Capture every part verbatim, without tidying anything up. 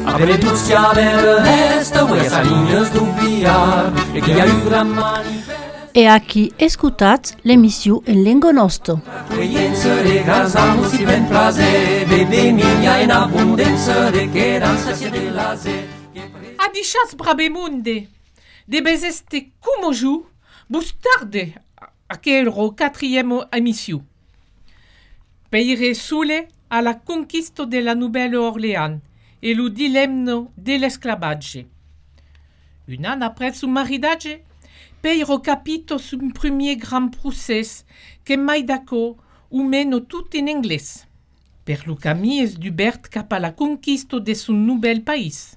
Après les Turcia vers l'est, où il y a sa ligne d'Ubiar, et qu'il y a eu gran manifeste. E a chi escutat l'emissió en lengo nostro. Trăiență de gazamul si ben plaze, bebe minia en abundență de cheranță si de laze. Adichas brabemunde, de bezeste kumoju, bustarde, a quero quatrième émission. Peire soule à la conquista de la Nouvelle-Orléans et le dilemme de l'esclavage. Un an après son mariage, Peiro capito son premier grand procès que Maidaco ou meno tout en anglais. Per le camí es d'Hubert cap a la conquista de son nouvel pays.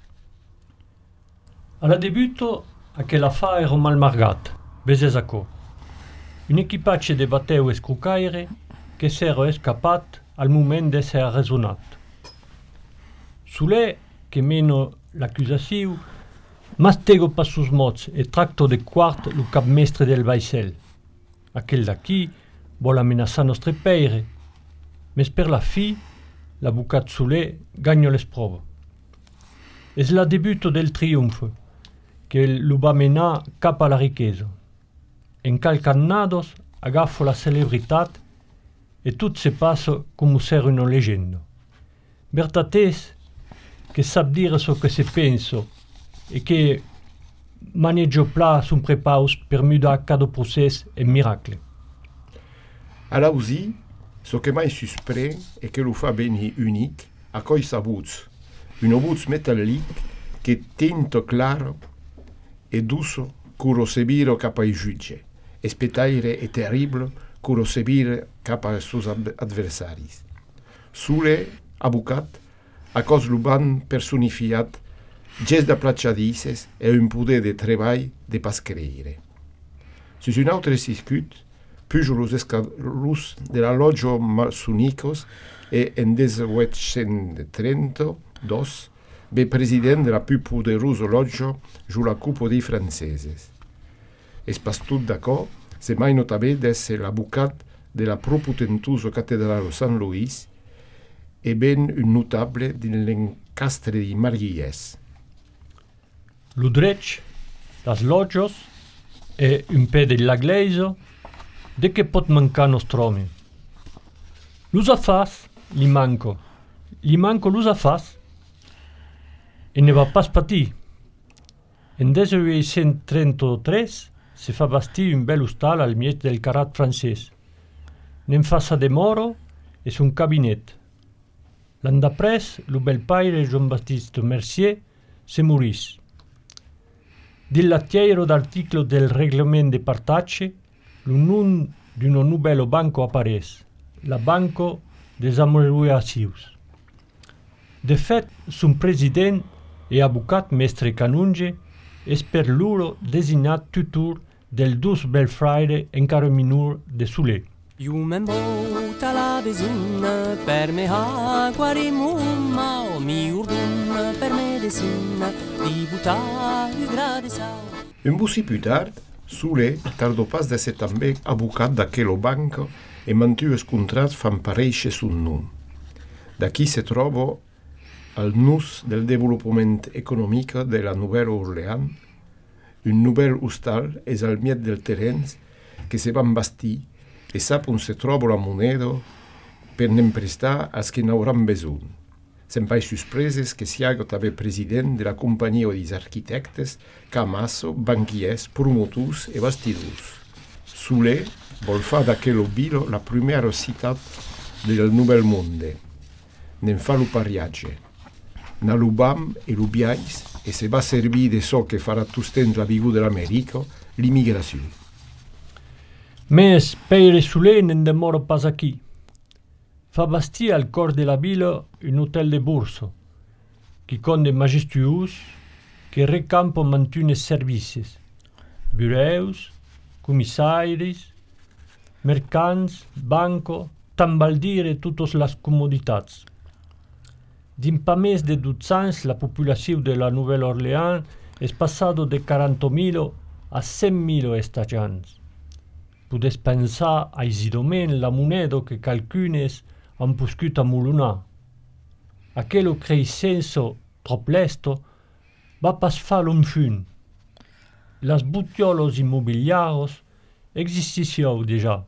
Alla debuto aquella fa ero mal margat, besesaco. Un equipace de bateu e scrucaire che s'ero escapat al moment d'esser resonat. Sule che meno l'accusatiu, mastego pas sus mots e tracto de quart lo capmestre del vaissel. Aquel d'aquí vol amenaçar nostre peire, mes per la fi, l'abucat Sule gagno les prove. Es la debuto del triomfo, che lo va menar cap a la riquesa. En calcannados agaffo la celebritat e tot se passa come ser una leggenda. Bertates, che sap dire so che se penso e che maneggio pla son prepaus per mudar cada procès e miracle. Alla usi, so che mai suspre e che lo fa beni unic, a coi sabuts, un obuts metallic che tinto claro e duso curo sebiro capa i giudice, e spetaire e terrible curo sebire capa ai sus adversaris. Sule, abucat, a cos luban personifiat, gest da placciadises e un poder de treball de pas creire. Sus un altre circuit, pujo los escalus de la logio masonicos e en millehuit-cent trenta-dos be president de la più poderosa loggia giù la cupo dei franceses. Es pas tut d'acò, se mai notabe d'esse l'abucat de la proputentuso cattedrale San Luis e ben un notable dell'encastre di Marguilles. L'udrec, las loggios e un pe della gleiso, de che pot mancar nostrome. L'usa fas, li manco. Li manco l'usa fas e ne va pas patir. En millehuit-cent trenta-tres se fa bastir un bel hostal al miet del carat francès. N'en fa de moro e son cabinet. L'an d'après, lo bel paire Jean-Baptiste Mercier se morís. Dil lattiero d'articolo del reglement de partage, lo nom d'un nouvel banco apareix, la Banco des Amoruacius. De fet, son president e abucat mestre Canunge és per loro designat tutor del dus belfraire encara minor de Sule. Iumen bota la besunna per me acquari mumma o mi urdun per medicina di buttare grade sau. Un bussi più tard, Sule tardo pas d'esser també abucat d'aquello banco e mantu scontrat fan pareixe sun nom. D'aquí se trobo al nus del desenvolupament economic de la Nouvelle-Orléans, un nouvel hostal és al miet del terrens que se van bastir e sap on se troba la moneda per n'emprestar als que n'hauran besoin. Sem pas suspreses que siago també president de la companyia dels arquitectes, camasso, banquiers, promotors e bastidors. Sule vol fa d'aquello bilo la primera ciutat del Nouvel Monde. N'en fa lo pariatge. Na l'ubam e l'ubiais e se va servir de so que farà tustens la vigu de l'America, l'immigrazione. Mes peire Sule n'en demora pas aquí. Fa bastir al cor de la vila un hotel de borsa, qui conde majestueux, que recampa mantunes servicis, bureus, comissaris, mercants, banco, tan val dire totes les comoditats. Din pas més de dotze anys, la població de la Nouvelle-Orléans és passada de quaranta mil a cent mil estagiants. Podes pensar aisidament la moneda que calcunes han poscut a molunar. Aquello creixença trop lesto, va pas far un fin. Las butiolos immobiliaros existissió déjà.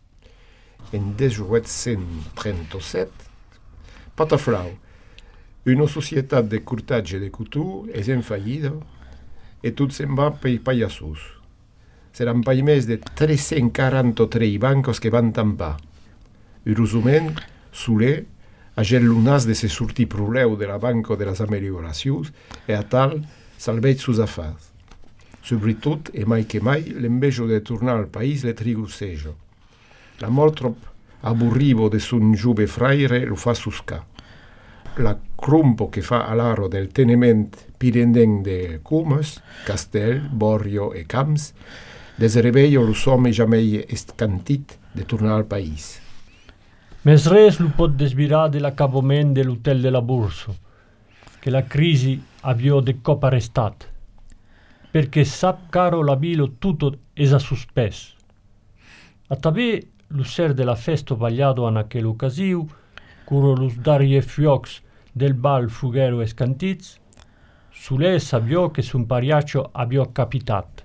En mille cent trenta-set, pataflau, una societat de curtatge de cotó és en fallida e tot se'n va per pallassos. Seran pas més de tres-cents quaranta-tres bancos que van tampar. Heureusament, Soler ha gel lunas de se sortir probleu de la banca de les amelioracions e a tal salveig sus afars. Sobretot, e mai que mai, l'envejo de tornar al país le trigosseja. La mort trop aburrivo de son jove fraire lo fa suscar. La crumpo che fa all'aro del teniment pirendenc de Comes, Castel, Borio e Camps, desreveio lo some jamai escantit de tornar al país. Mes res lo pot desvirar de l'acabament de l'hotel de la Borsa, che la crisi avviò de cop arrestat, perché sap caro l'abilo tutto es a suspès. A tabè lo ser de la festa bagliado an aquel ocasiu, curo los darie fiocs del bal fughero escantits, Soler sabiò che son pariaccio aviò capitat.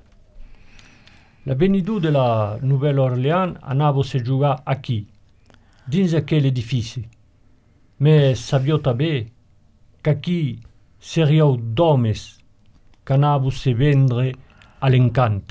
La venidù de la Nouvelle-Orléans anavo se giugar aquí, dins aquel edifici, me sabiò tabè qu'aquí seriau d'homes qu'anavo se vendre a l'encant.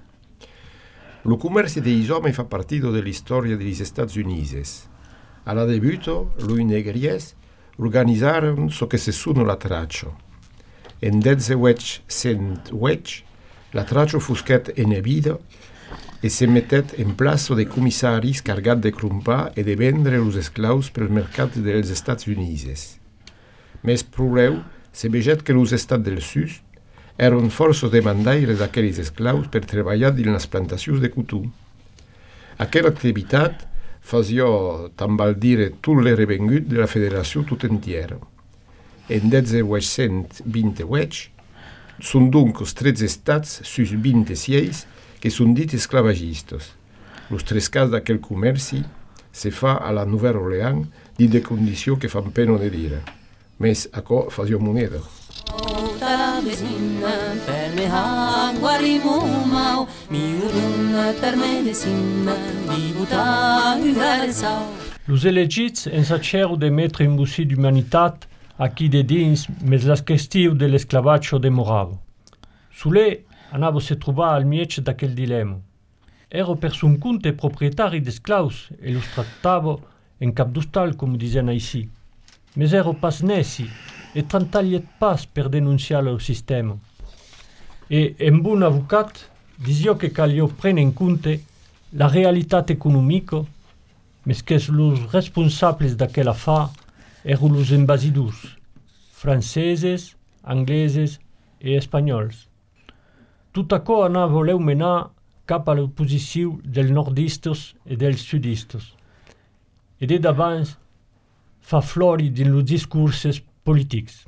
Lo comercio degli uomini fa parte dell'istoria degli Stati Uniti. Alla debuto, lui negries organizzarono so che se sono la traccia. En millehuit-cent-huit, la traccia fu scat inebida e se mettet in place dei commissari cargati de crumpar e de vendre los esclaus per il mercato degli Stati Uniti. Mes probleu se veget che los Estats del Sud erano força demandaires d'aquells esclaus per treballar dins les plantacions de cotó. Aquella activitat fasia tambaldire tot le revengut de la federació tot entiera. En millehuit-cent-vint-huit són donc els tretze estats sus vint-i-sis que són dits esclavagistes. Los tres cas d'aquell comerci se fa a la Nouvelle-Orléans dins de condicions que fan pena de dire. Mes aquò fasia moneda. La besina per me hanguari mumau mi urdun per medicina di butar del sau. Los elegits ensacèru de metre in bussi d'humanitat a qui de dins mes las questiu de l'esclavatio demoravo. Soler anavo se trobar al miec d'aquel dilemma. Ero per son conte proprietari d'esclaus e los trattavo en cap d'ostal, com disen aici. Mes ero pas neci e trantagliet pas per denunciar lo sistema. E en bon avocat disio che calio prene in conte la realitat economico, mes che los responsables d'aquella fa ero los embasidors, franceses, angleses e espanyols. Tot aquò anà voleu menar cap a l'oposició dels nordistes e dels sudistes. E de d'abans fa flori dins los discurses politics.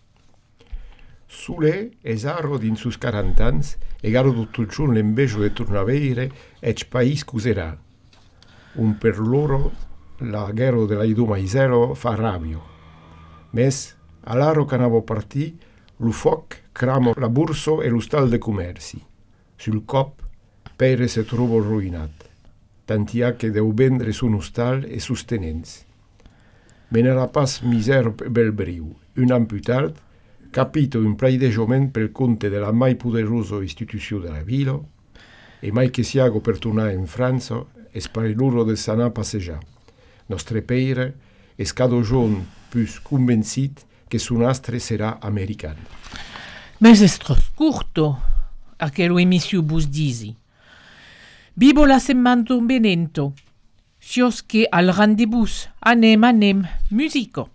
Soler es aro dins sus quaranta ans e garo tutto il giorno l'envejo de tornar a veire ec país cuserà. Un per loro la guerra della iduma isero fa rabio. Mes, all'aro canavo partì, lo foc cramo la burso e lo stal de commerci. Sul cop, Pere se trovo ruinat. Tanti ha che deu vendre su stal e sustenenzi. Me n'era pas misero bel briu. Un an più tard, capito un plaideggiament pel conte della mai poderosa istituzione della vila, e mai che siago per tornare in Francia, e spari loro de sanà passejar. Nostre peire, e scado giorn più convencit che su nastre sarà americano. Mes es tros curto, aquello emisio bus disi. Bibo la semmanto benento. Sios che al rendezvous, anem, anem, musico.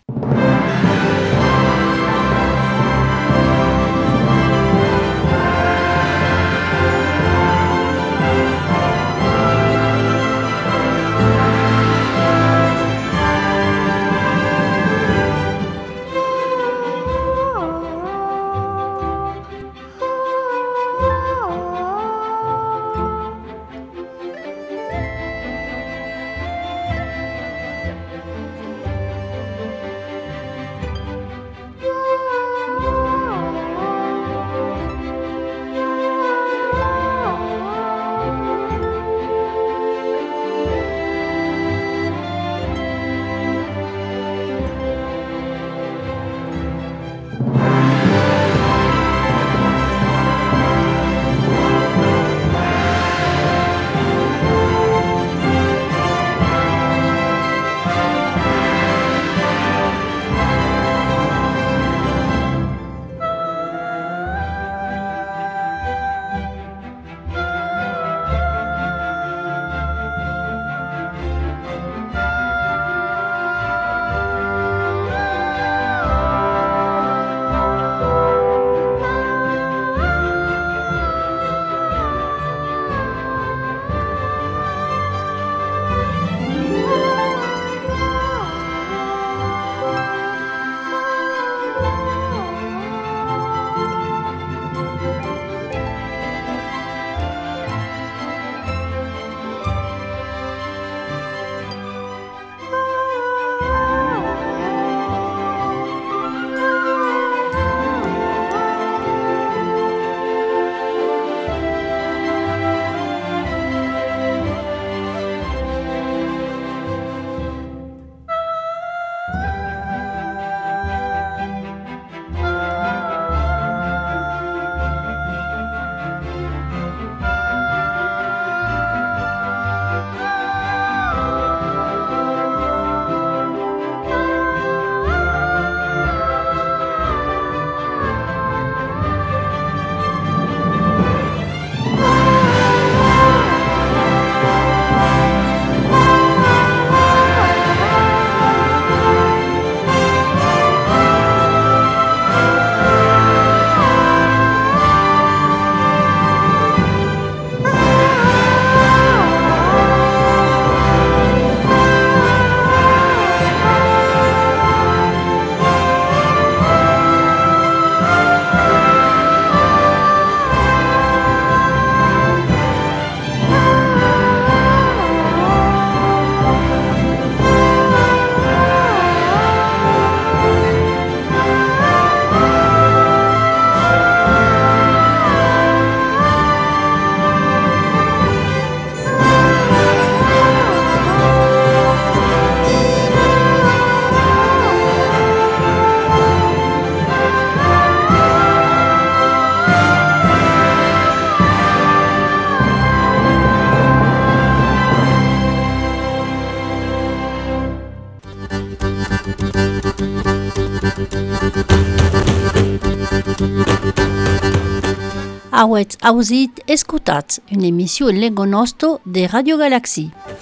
Awet auzit escutat une émission en lengo nostro de Radio Galaxie.